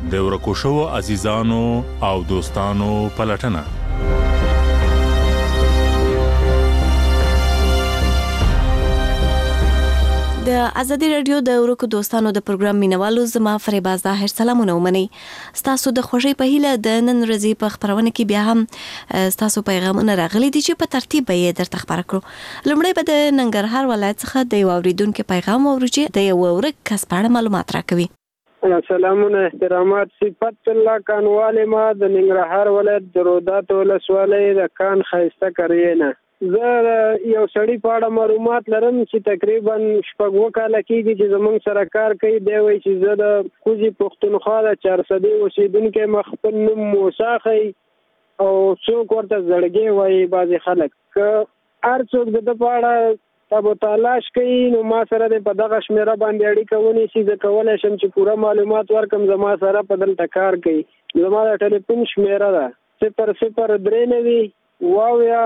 د ورکو شوو عزیزانو او دوستانو پلټنه. د ازادي رادیو د ورکو دوستانو د پروګرام مینوالو زما فریبا ظاهر سلامونه ومني. ستاسو د خوشي په هیله د نن ورځې په خبرونه کې بیا هم ستاسو پیغامونه راغلي دي چې په ترتیب به یې درته خبر کړو. لومړی به د ننګرهار ولایت څخه د یو اوریدونکو پیغام اورو چې د یو ورک کس په اړه معلومات راکوي. سلامونه احترامات. صفت الله کانواله ما د ننګرهار ولایت د رودات ولسوالۍ د کان خایسته کریینه. زه یو سړی په اړه معلومات لرم چې تقریبا 6 کاله کېږي چې زمونږ سره کار کوي. دی وایي چې زه د کوزي پښتونخوا د 400 اوسیدونکو مخ خپل نوم موسی خي او څوک ورته زړګي وایي. بعضې خلک که هر څوک د په اړه تابو تلاش کوي نو ما سره په دغه شمیره باندې اړیکه ونیسي. زه کولی شم چې پوره معلومات ورکم. زما سره په دلته کار کوي. زما د ټلیفون شمیره ده 0093 واویا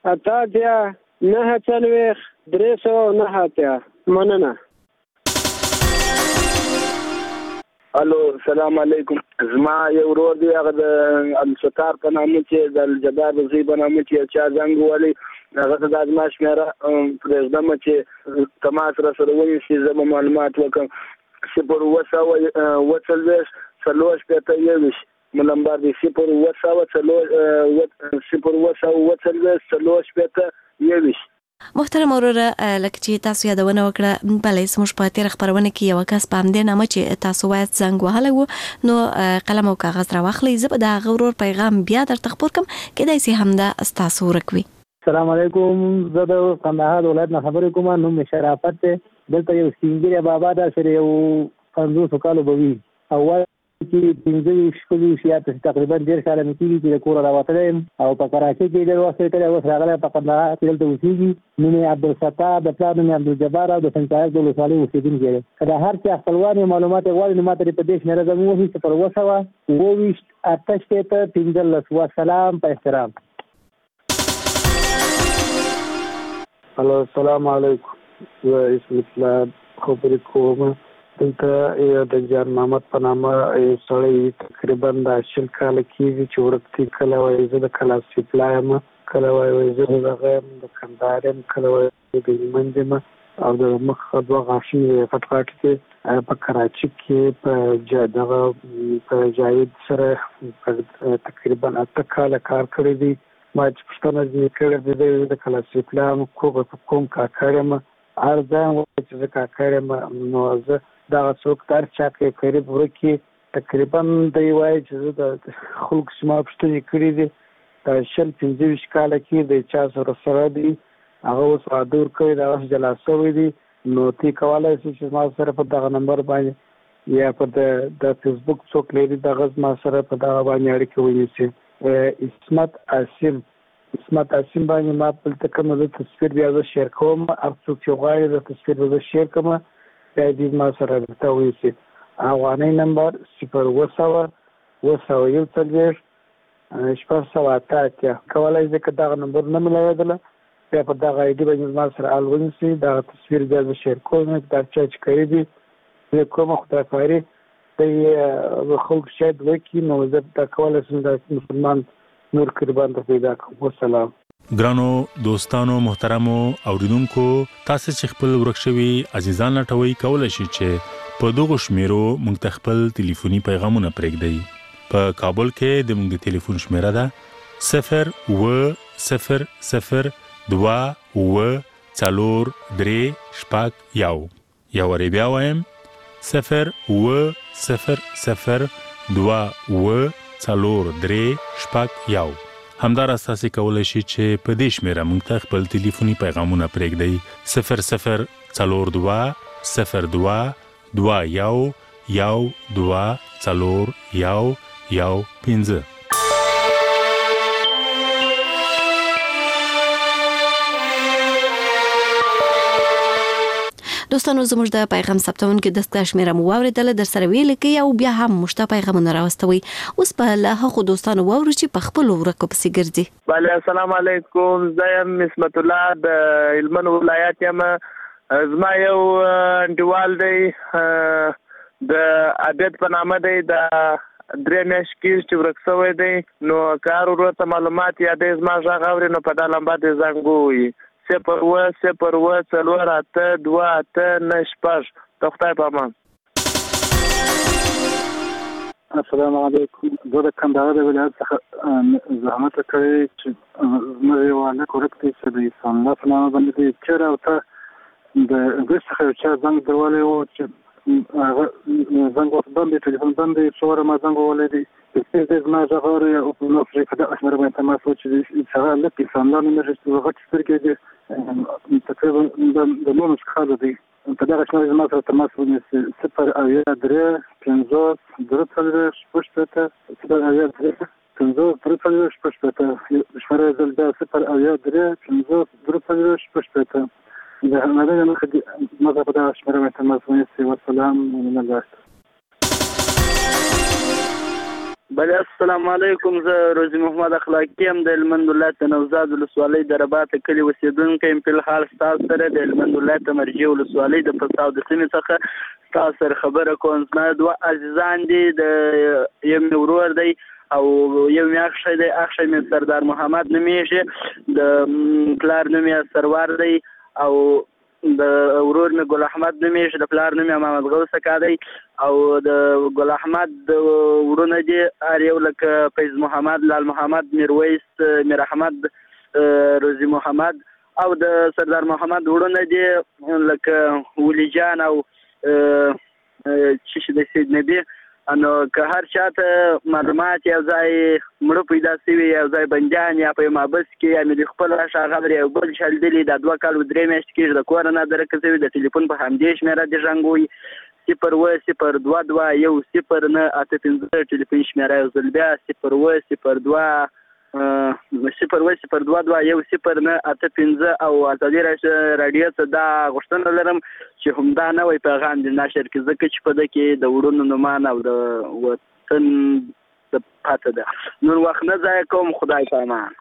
8-9-309. مننه. الو السلام علیکم. زما یو ورور دی هغه د الستار په نامه چې د الجبار رضی په نامه چې چا زنګ والی هغه د ازماش میرا پرېږدم چې تماس را سره وایي چې زما معلومات وکم. سپور وسلوش سلوش پته یوش ملمبر دی سپور وسلوش سلوش پته یوش. محترم وروره لکه چې تاسو یادونه وکړه بلې زموږ په تیر خبرونه کې یو کس په همدې نامه چې تاسو باید زنګ وهلی و نو قلم او کاغذ راواخلئ. زه به د هغه ورور پیغام بیا درته خپور کړم کیدای شي همدا ستاسو ورک وي. السلام علیکم. زه د کندهار ولایت نه خبرې کوم. نوم مې شرافت دی. دلته یو سپین بابا دا سره یو 50 کالو به وي او چې 15 تقریبا 1.5 کاله مې کېږي چې د کوره راوتلی یم او په کراچۍ کې ډېر وخت یې کړی. اوس راغلی په کندهار کې دلته اوسېږي. نوم یې عبدالستار د پلار نوم یې عبدالجبار او د سنچایز د ولسوالۍ اوسېدونکی دی. که د هر چا خپلوان یې معلومات یې غواړي نو ما ته په دې شمېره زنګ ووهي 020-28-15. وسلام په احترام. الو السلام علیکم. زه اسم اسلام خبرې کوم. دلته د جان محمد په نامه یو سړی تقریبا د 20 کاله کېږي چې ورک دی. کله وایي زه د کلاس سپلا یم، کله وایي زه د هغه یم د کندهار یم، کله وایي د هلمند یم او د مخ 2 غاښونه یې غټ غټ دي. په کراچۍ کې په جاوید سره تقریبا 8 کاله کار کړی دی. ما چې پوښتنه ځینې کړې ده د کلاس سپلا کوم کاکړ یم. هر ځای وایي چې زه کاکړ یم. نو زه دغه څوک در چا کې قریب ورکې تقریبا دی وایي چې زه د خلکو چې ما پوښتنې کړې دي د 20-25 کاله کې د چا سره دی هغه اوس واده ورکوي د اوس جلا شوی دی. نو تی کولی شي چې ما سره په دغه نمبر باندې یا په د فیسبوک څوک لري دغه ما سره په دغه باندې اړیکه ونیسي. اسمت عاصم باندې ما دلته کوم د تصویر بیا زه شیر کوم. هر څوک چې غواړي د تصویر به زه شیر کوم بیا دې ما سره درته ونیسي. افغاني نمبر 020-141-708. کولی شي که دغه نمبر نه مې بیا په دغه آی ډي باندې ما سره حال ونیسي. دغه تصویر بیا زه شیر کوم. دا چا چې کوي دي زه کومه خدای خواري د خلکو شاید وکړي نو زه دا کولی شم د مسلمان نور قربان ته پیدا کوم. والسلام. ګرانو دوستانو محترمو اوریدونکو تاسو چې خپل ورک شوي عزیزان لټوي کولای شئ چې په دغه شمیرو موږ ته خپل ټلیفوني پیغامونه پرېږدئ. په کابل کې د موږ د ټلیفون شمیره ده 0-0-0-2-4-3-1. یا وری بیا وایم 0-0-0-2-4-3-1. همدار اساسي کولای شي چې په دې شمیره موږ ته خپل ټلیفوني پیغامونه پرېږدئ 00-02-02-4-1-1-15. دوستانو زموږ د پیغام ثبتونکو دستګاه شمیره مو واوریدله در سره ویل کې او بیا هم مشته پیغامونه راوستوي. اوس په له هغو دوستانو واورو چې په خپل ورکو پسې ګرځي. بله السلام علیکم. زه یم اسمت الله د هلمند ولایت یم. زما یو انډیوال دی د عبید په نامه دی د 3 میاشتې کېږي چې ورک شوی دی. نو که هر ورور ته معلومات یا دی زما غږ اوري نو په دا لمبر دې زنګ ووهي 010482986. د خدای په امان. السلام علیکم. زه د کندهار د ولایت څخه زحمت کړی چې زموږ یو هلک ورک دی چې د اسلام الله په نامه باندې دی. چېرې او ته د انګلیس څخه یو چا زنګ دروالی و چې هغه زنګ اوس بند دی، ټلیفون بند دی، څو واره ما زنګ ووهلی دی. د زما غږ اوري او په دغه شمېره باندې تماس و چې هغه هلک اسلام الله نومېږي چې غټې سترګې دي، تقریبا د 19 کاله دی. په دغه شمېره زما سره تماس ونیسي 083 شمېره یې زل بیا 083 د همدغه مخه ما په دغه شمېره باندې تماس ونیسي. والسلام ومن الله. بله السلام علیکم. زه روزي محمد اخلاقی یم د هلمند ولایت د نوزاد ولسوالۍ د رباط کلي اوسېدونکی یم. په الحال ستاسو سره د هلمند ولایت د مرجع ولسوالۍ د فساد د سیمې څخه ستاسو سره خبره کوم. زما 2 عزیزان دي، د یو مې ورور دی او یو مې اخښی دی. اخښی مې سردار محمد نومېږي، د پلار نوم یې سروار دی او د ورور مې ګل احمد نومېږي، د پلار نوم یې محمد غوث اکا دی. او د ګل احمد ورونه دي هر یو لکه فیض محمد، لال محمد، میرویس، میر احمد، روزي محمد. او د سردار محمد ورونه دي لکه ولی جان او چې د سید نبی. نو که هر چاته معلومات یا ځای مړه پیدا شوي یا ځای بندیان یا په محبس کې یا مې د خپل ښاغلی یو بل چلدلي دا 2 کال و 3 میاشتې کېږي د کور نه درکه شوي. د ټلیفون په همدې شمېره دې زنګ ووهي 010221815 ټلیفون شمېره یو ځل بیا 010221815 او ازادي راډیو ته دا غوښتنه لرم چې همدا نوی پیغام دې نشر کړي، ځکه چې په ده کې د وروڼو نومان او د وطن د پاته ده. نور وخت نه ضایع کوم. خدای په امان.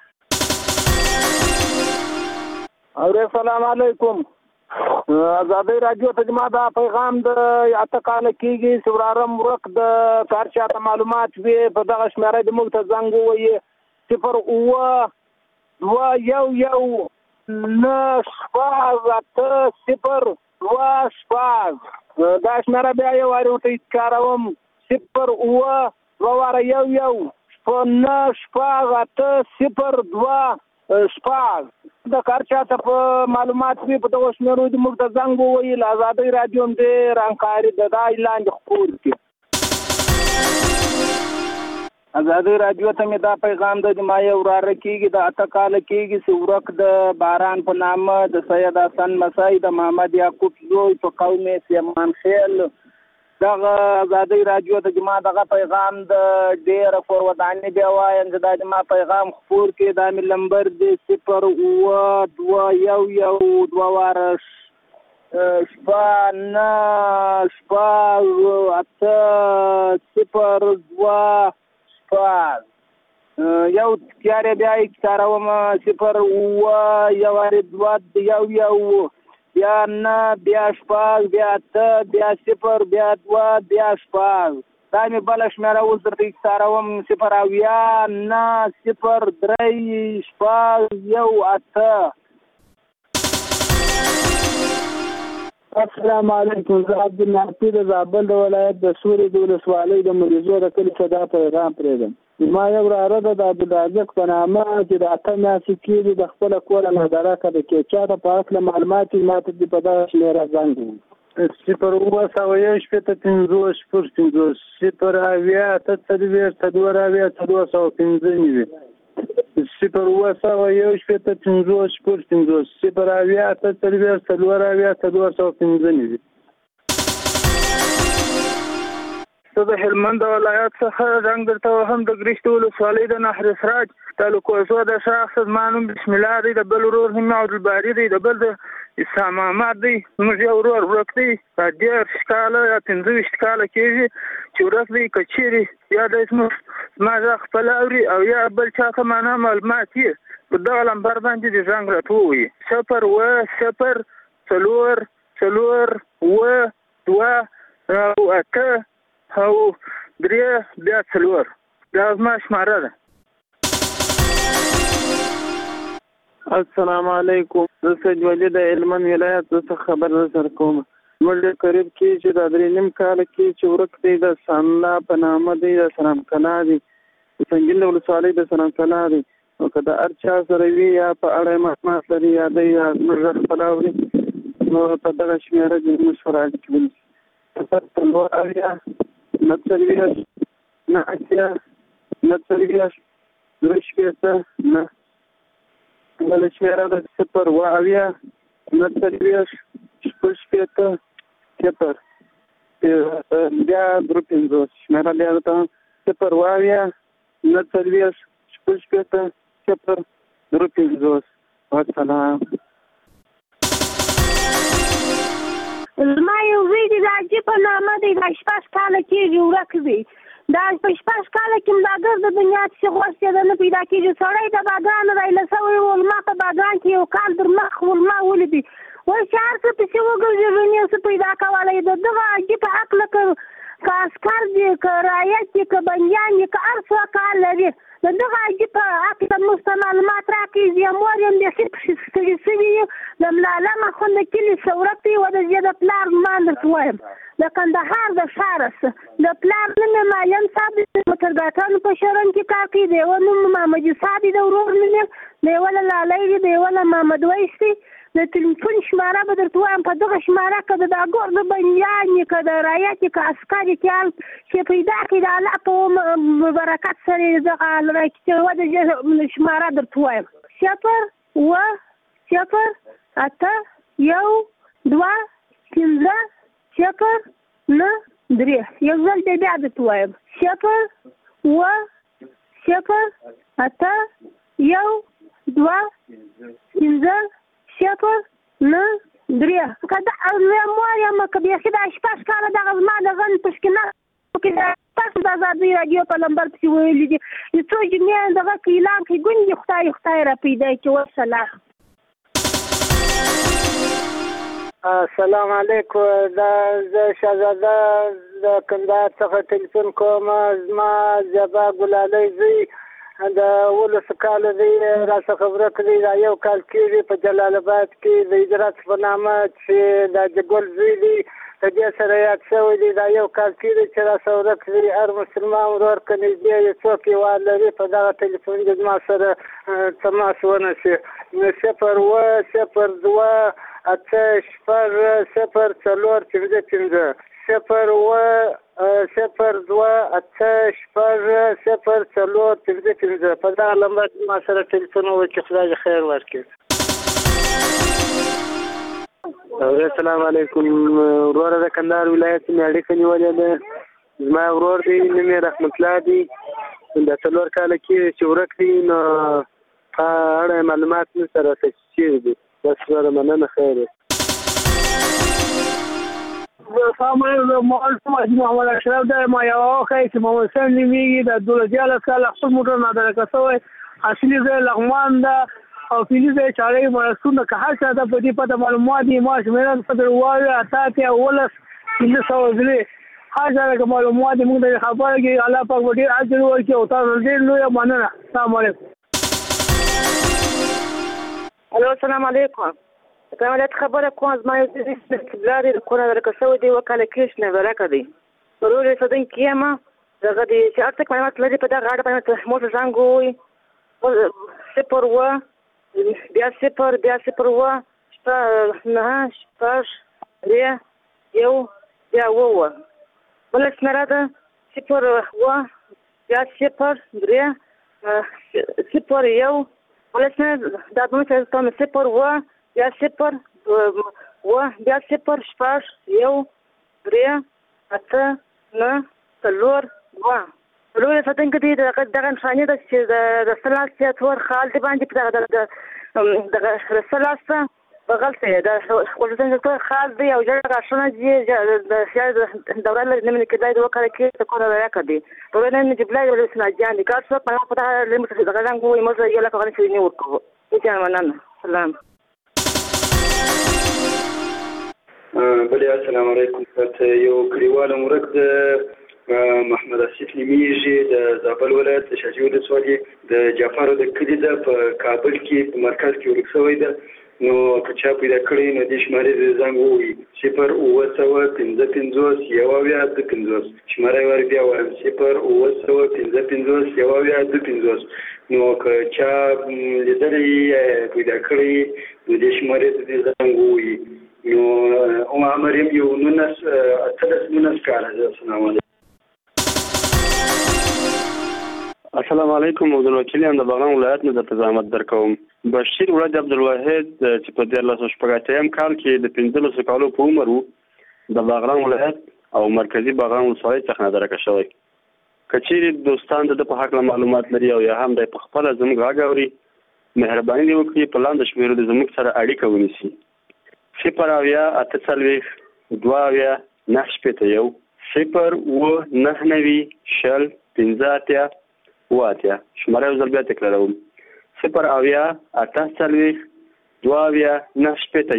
السلام علیکم. ازادي راډیو ته زما دا پیغام د 8 کاله کېږي چې ورارم ورک د کار چاته معلومات وي په دغه شمېره دې موږ ته زنګ ووهي 0101802 دا شمېره بیا یو وارې ورته کاروم 0101802 د کار چاته په معلومات وي په دغه شمېرو دې موږ ته زنګ ووهي. له ازادۍ راډیو هم ډېر همکاري د دا لاندې خپور کړي. ازادۍ راډیو ته مې دا پیغام د ما یو وراره کېږي د 8 کاله کېږي چې ورک د باران په نامه د سید حسن مسای د محمد یعقوب زوی په قوم سیمان خیل. دغه ازادۍ راډیو ته ما دغه پیغام د ډېره فورودانې بیا وایم چې دا ما پیغام خپور کړي. دا مې لمبر دی 010221802 یو تیارې بیا یې کاروم 012 بیا 9 بیا 6 بیا 8 بیا 0 بیا 2 بیا 6. دا مې بله شمېره اوس درته کاروم 00903 السلام علیکم. زه عبدالنافي د زابل د ولایت د سورې د ولسوالۍ د مریضو د کلي څخه دا پیغام پرېږدم. ما یو وراره ده د عبدالرازق په نامه چې د 8 میاشتې کېږي د خپله کوره نه درکه د کې چاته په هکله معلومات وي ما ته دې په دغه شمېره زنګ ووهي 0101842 01842 زه د هلمند ولایت څخه زنګ درته وهم د ګرشتې ولسوالۍ د نهر سراج تعلقو د شخص زما نوم بسم الله دی، د بل ورور نوم عبدالباري دی، د بل د اسلام محمد دی. زموږ یو ورور ورک دی 18 کاله یا 15 کاله کېږي چې ورک دی. که چېرې یا دی زما غږ خپله اوري او یا بل چا ته معنا معلومات یې په دغه لمبر باندې د زنګ راته ووهي 01044 2 او 8 او 3 بیا 4 دا زما شماره ده. السلام علیکم. زه سید ولی د هلمند ولایت څخه خبر سره کوم. موږ قریب کې چې د 3 کال کې چې ورک دی د سامنا په نامه دی د سلام کلا دی څنګه ولسوالۍ د سلام کلا دی او که د ارچا سره وی یا په اړه معلومات لري یا د موږ خپل اوري نو په دغه شمیره د مشوره کوي. په نور اړیا نتریه نه اچیا نتریه درشپېته نه بل شمیره د 0 واویا نتریه شپېته 0 بیا درپنځه شمیره بیا د 0 واویا نتریه شپېته 0 درپنځه. والسلام. زما یو زوی دی د حاجي په نامه دی د 6 کاله کېږي ورک دی. دا په 6 کاله کې هم دا ګرد د دنیا چې غوښتېده نه پیدا کېږي. سړی د باګانو رایله سوی و ما په باګان کې یو کال در مخ ولما ولیدي وایي چې هر څه پسې وګرځېږي نه څه پیدا کولی. د دغه حاجي په هکله که عسکر دي که رعیت دي که بندیان دي که هر څه کار لري د دغه حاجي په هکله موږ ته معلومات راکړي. زه مور یم بیخي پسې ستړي سوي یو د ملاله مخونده کلي څورک دی و د زه د پلار مان درته وایم د کندهار د ښاره څه د پلار نوم یې مالیم صاحب دی د موټرګاټانو په شرن کې کار کوي. د یوه نوم محمدي صاحب دی د ورور نوم یې د یوه له لالی دی د یوه له محمد ویس دی. د تلیفون شماره به درته وایم په دغه شماره که د دا ګور د بندیان یې که د رعیت یې که عسکر یې که چې پیدا کړي د الله په برکت سره یې دغه راکړي و د شماره درته وایم 0 و 0 8 1 2 15 0 9 3 یو ځل بیا درته وایم 0 و 0 8 1 2 15 0 9 3 که دا مور یم که بیخي دا 6 کاله دغه زما دغه تشکیله کې تاسو د ازادۍ راډیو په نمبر پسې ویلي دي د څو جمعې دغه کې اعلان کوي ګوندې خدای را پیدا کړي. والسلام. السلام علیکم. دا زه شهزاده د کندهار څخه تلیفون کوم. زما زیبا ګلالۍ زوی د 19 کاله دی راڅخه ورک دی. دا یو کال کېږي په جلال آباد کې د ادرس په نامه چې د جګل زوی دی د دې سره یاد شوی دی. دا یو کال کېږي چې راڅخه ورک دی. هر مسلمان ورور که نږدې یو څوک یې وار لري په دغه تلیفون کې زما سره تماس ونیسي. 0 و 0 2 8 0 0 4 15 0 و 0 2 8 0 0 4 15 په دغه نمبر ما سره تلیفون وکړي چې خدای خیر ورکړي. السلام علیکم. وروره د کندهار ولایت مې اړیکه نیولې ده. زما ورور دی نوم یې رحمت الله دی. د 4 کاله کې چې ورک دی نو په اړه معلومات مې سره راټول دي. بس سره مننه. خیر. السلام علیکم. محمد اشرف دی. ما یو واخی چې محمد حسین نومیږي د 12 کاله خپل موټر نادرکه شوی. اصلي ځای لغمان ده او فعلي ځای چارې مرستونه که هر چا ته په دې پته معلومات دي ما شمیره 0 واویا 8 15 15 هر چا ته معلومات دي موږ ته خبره کوي. الله پاک به ډېر اجر ورکړي او تاسو ډېر لویه مننه. السلام علیکم. الو السلام علیکم. کومه خبره کوم زما یو څه استدلال د کونه درکه شوی دی وکاله کېش نه ورکه دی ضرور یې صدین کیما دغه دی چې اته معلومات لري په دغه اړه باندې مو څنګه وي 0 و بیا 0 بیا 0 و 9 8 3 یو بیا و بل څنګه ده 0 و بیا 0 3 0 یو بل څنګه دا به څه 0 و بیا 0 و بیا 0 شپږ یو 3 8 9 4 و لوی فتن کې دغه نشانه د سلاسه تور خال دی باندې دغه سلاسه بغلطه د ولدان تور خال دی او جره غشنه دی د سیاده دوره لمن کې دای وکړه کې تکونه راکړي دوره نه جبلای ولې سناجان دي کار څه په پتا لمن کې دغه رنګ وي موږ یو لکه غنښ نه ورکو چې مننه. سلام. بله السلام علیکم. یو کلیوال مرک د محمد اسیف نیمیږي د زابل ولایت د شاجوی ولسوالۍ د جعفر د کلي ده په کابل کې په مرکز کې ورک شوی ده. نو که چا پیدا کړی نو د شمارې د زنګ ووهي 0 955 شماره ور بیا وایم 0 955 نو که چا لیدلی پیدا کړی نو د شمارې د زنګ ووهي. نو عمریم یو 19 کاله ده. السلام علیکم. السلام علیکم. عبد الوکیل یم د بغلان ولایت نه د زحمت درکوم. بشیر ولد عبدالواحد چې په 1480 کال کې د 15 کالو په عمر وو د بغلان ولایت او مرکزی بغلان ولسوالۍ څخه درکه شوی. کچېرې دوستان د په حق معلومات لري او یا هم د خپل زموږ غږ اوري مهرباني وکړي په لاندې شمیرو د زموږ سره اړیکه ونیسي. 0 8 2 9 1 0 شماره یو ځل بیا تکراروم 0 8 2 9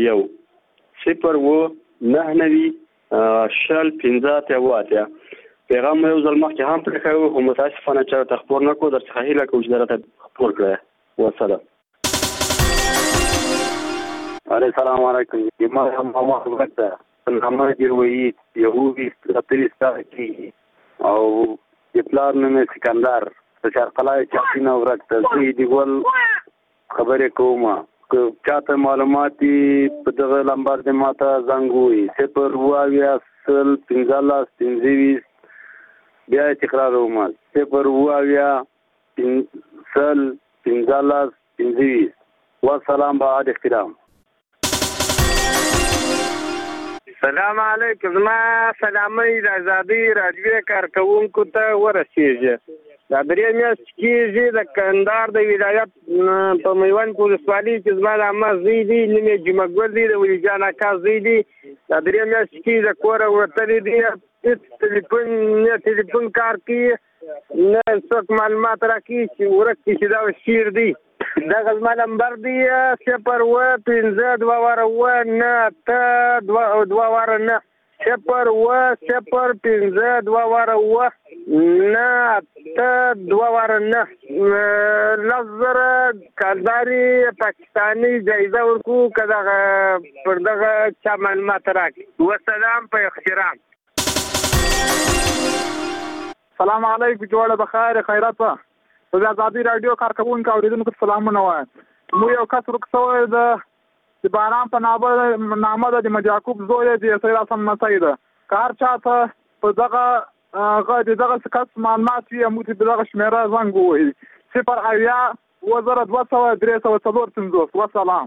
1 پیغام یو ځل مخکې هم پرېښی و خو متاسفانه چا ته خپور نه کړو. درڅخه هیله کوم چې درته خپور کړی. وسلام. السلام علیکم. ما ماما وګته نامه جوړوي یهودي ستري ستاسو او پلان مې سکندر شرقلای چاپینه ورکته زی دیول خبرې کوم که چاته معلومات په دغه لمبر د ماته زنګوي 0 15 بیا تکرار ومه 0 15 والسلام بعد احترام. سلام علیکم. زما سلامي د ازادي راډیو کارکونکو ته ورسیږي. دا درې میاشتې کېږي د کندهار د ولایت په میوند ولسوالۍ کې زما د عمه زوی دی نوم یې جمعګل دی د ولی جان اکا زوی دی. دا درې میاشتې کې د کوره وتلی دی. هېڅ ټلیفون کار کوي نه څوک معلومات راکوي چې ورک کړي چې دا شیر دی. دغه زما نمبر دی 0 15 2 9 2 9 0 15 2 9 لزر کالداري پاکستاني جایزه ورکو که دغه پر دغه چا معلومات راکړي. وسلام په احترام. سلام علیکم. جوړه بخیر خیرات په ازادي راډیو کارکونکو اوریدونکو سلامونه وایم. مو یو کس ورک شوی د باران په نامه د مجاکوب زوی دی سید حسن مسعود ده. کار چاته په دغه کس معلومات وي موږ په دغه شمیره زنګ ووهي 0 2 وسلام.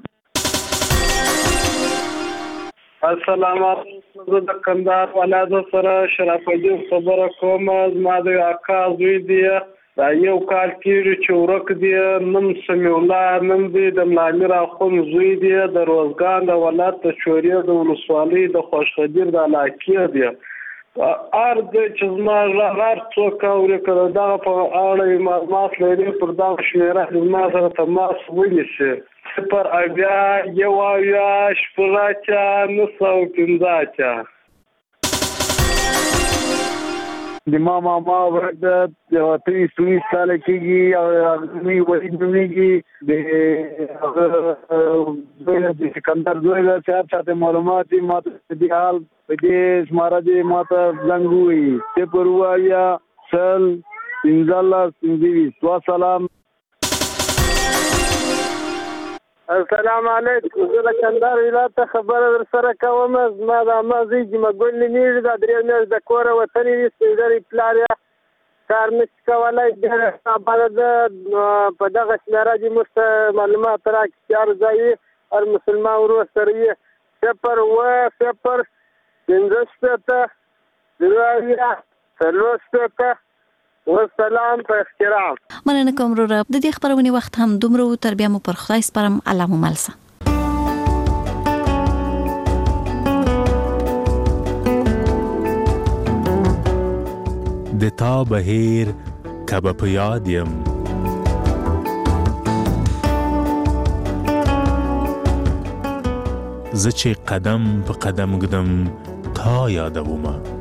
السلام علیکم. زه د کندهار ولایت سره شرف الدین خبره کوم. زما د اکا زوی دی دا یو کال کېږي چې ورک دی. نوم سمیع الله نوم دی د ملامیر اخون زوی دی د روزګان د ولایت د چورې د ولسوالۍ د خوشخدیر د علاقې دی. ارد چې زما هر څوک اوري که د دغه په اړه معلومات لري پر دغه شمیره زما سره تماس ونیسي 0 9 د ماما ورته د 30 کال کېږي او می ولید نومیږي د سکندر زوی له چاته معلومات ماته د حال په دې شماره دې ماته زنګوي 0 وسلام. السلام علیکم. زه د کندهار ولایت خبره در سره کوم. زما د عمه زوی جمعګل نومیږي. دا درې میاشتې د کوره وتلی دی. سپېدرې پلار یې کار نشي کولی. ډېره آباده ده. په دغه شمیره کې موږ ته معلومات راکړي چې هر ځای هر مسلمان ورور سره یې 0 والسلام په احترام. مننه کوم وروره. د دې خبرونې وخت هم دومره و. تر بیا مو پر خدای سپارم. الله مو ملسه. د تا بهیر کبه په یاد یم زه چې قدم په قدم ګدم تا یادومه